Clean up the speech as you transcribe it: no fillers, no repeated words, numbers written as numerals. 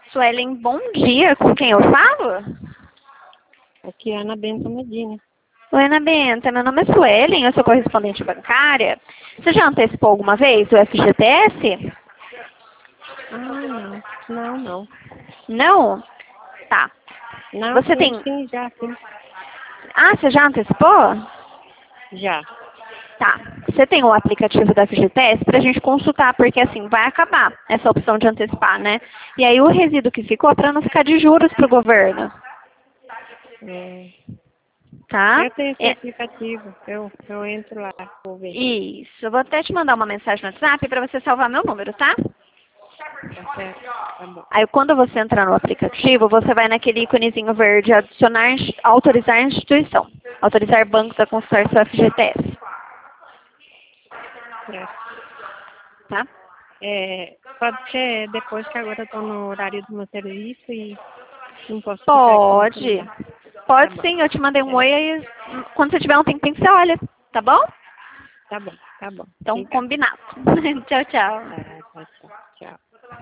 Suelen, bom dia. Com quem eu falo? Aqui é Ana Benta Medina. Oi, Ana Benta. Meu nome é Suelen, eu sou correspondente bancária. Você já antecipou alguma vez o FGTS? Ah, não. Não, não. Não? Tá. Não, Você sim, tem... sim, já, sim. Ah, você já antecipou? Já. Tá. Você tem o aplicativo da FGTS pra gente consultar, porque assim, vai acabar essa opção de antecipar, né? E aí o resíduo que ficou é pra não ficar de juros pro governo, É, tá? eu tenho esse É, aplicativo. Eu entro lá, vou ver. isso. Eu vou até te mandar uma mensagem no WhatsApp pra você salvar meu número, tá? Tá certo? Tá bom. Aí quando você entrar no aplicativo, você vai naquele íconezinho verde, adicionar, autorizar instituição. Autorizar bancos a consultar seu FGTS, Certo. tá? Pode ser depois que agora eu tô no horário do meu serviço e não posso ficar aqui no Pode. celular. Tá Pode bom. sim, eu te mandei um É, oi aí, quando você tiver um tempinho você olha, tá bom? tá bom, tá bom. Então, Obrigada. combinado. Tchau, tchau. Tá, tchau, tchau. Tchau.